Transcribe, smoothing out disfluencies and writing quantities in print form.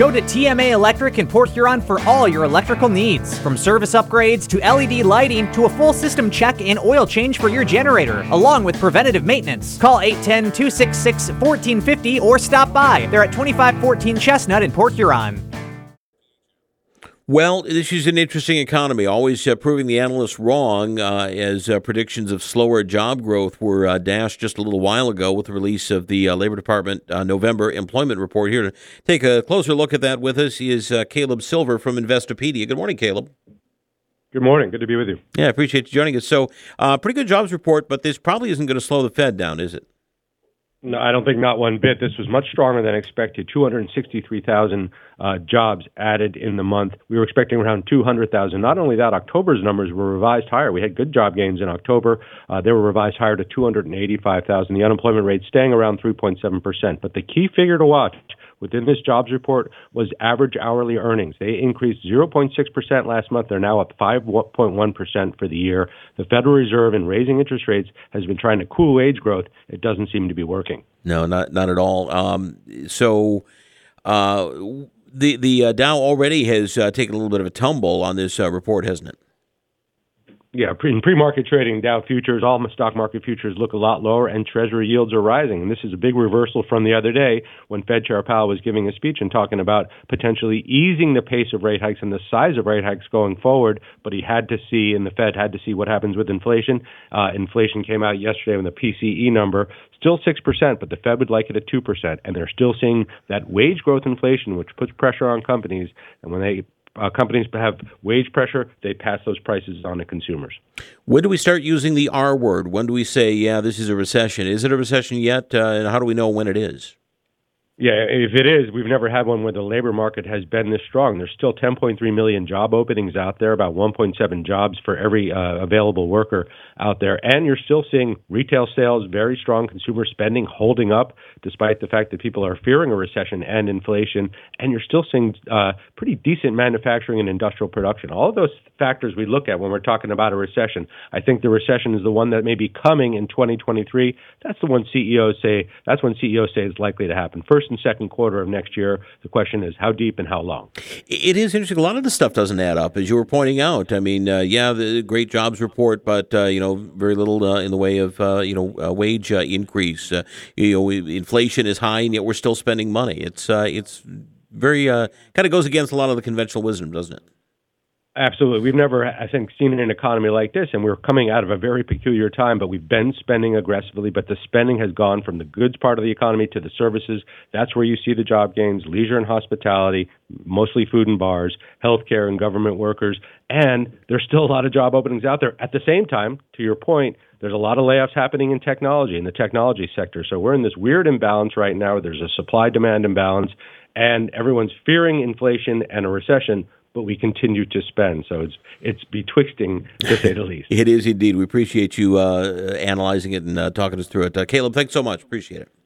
Go to TMA Electric in Port Huron for all your electrical needs. From service upgrades to LED lighting to a full system check and oil change for your generator, along with preventative maintenance. Call 810-266-1450 or stop by. They're at 2514 Chestnut in Port Huron. Well, this is an interesting economy, always proving the analysts wrong as predictions of slower job growth were dashed just a little while ago with the release of the Labor Department November employment report. Here to take a closer look at that with us is Caleb Silver from Investopedia. Good morning, Caleb. Good morning. Good to be with you. Yeah, I appreciate you joining us. So, pretty good jobs report, but this probably isn't going to slow the Fed down, is it? No, I don't think not one bit. This was much stronger than expected. 263,000 jobs added in the month. We were expecting around 200,000. Not only that, October's numbers were revised higher. We had good job gains in October. They were revised higher to 285,000. The unemployment rate staying around 3.7%. But the key figure to watch within this jobs report was average hourly earnings. They increased 0.6% last month. They're now up 5.1% for the year. The Federal Reserve, in raising interest rates, has been trying to cool wage growth. It doesn't seem to be working. No, not at all. The Dow already has taken a little bit of a tumble on this report, hasn't it? Yeah, in pre-market trading, Dow futures, all stock market futures look a lot lower, and Treasury yields are rising. And this is a big reversal from the other day when Fed Chair Powell was giving a speech and talking about potentially easing the pace of rate hikes and the size of rate hikes going forward. But he had to see, and the Fed had to see what happens with inflation. Inflation came out yesterday with the PCE number, still 6%, but the Fed would like it at 2%. And they're still seeing that wage growth inflation, which puts pressure on companies. And when companies have wage pressure, they pass those prices on to consumers. When do we start using the R word? When do we say, yeah, this is a recession? Is it a recession yet? And how do we know when it is? Yeah, if it is, we've never had one where the labor market has been this strong. There's still 10.3 million job openings out there, about 1.7 jobs for every available worker out there. And you're still seeing retail sales, very strong consumer spending holding up, despite the fact that people are fearing a recession and inflation. And you're still seeing pretty decent manufacturing and industrial production. All of those factors we look at when we're talking about a recession. I think the recession is the one that may be coming in 2023. That's the one CEOs say is likely to happen. First and second quarter of next year. The question is how deep and how long. It is interesting. A lot of the stuff doesn't add up, as you were pointing out. I mean, the great jobs report, but very little in the way of wage increase. Inflation is high, and yet we're still spending money. It's very kind of goes against a lot of the conventional wisdom, doesn't it? Absolutely. We've never, I think, seen an economy like this, and we're coming out of a very peculiar time, but we've been spending aggressively, but the spending has gone from the goods part of the economy to the services. That's where you see the job gains, leisure and hospitality, mostly food and bars, healthcare and government workers, and there's still a lot of job openings out there. At the same time, to your point, there's a lot of layoffs happening in technology, in the technology sector. So we're in this weird imbalance right now where there's a supply-demand imbalance, and everyone's fearing inflation and a recession, but we continue to spend. So it's betwixting, to say the least. It is indeed. We appreciate you analyzing it and talking us through it. Caleb, thanks so much. Appreciate it.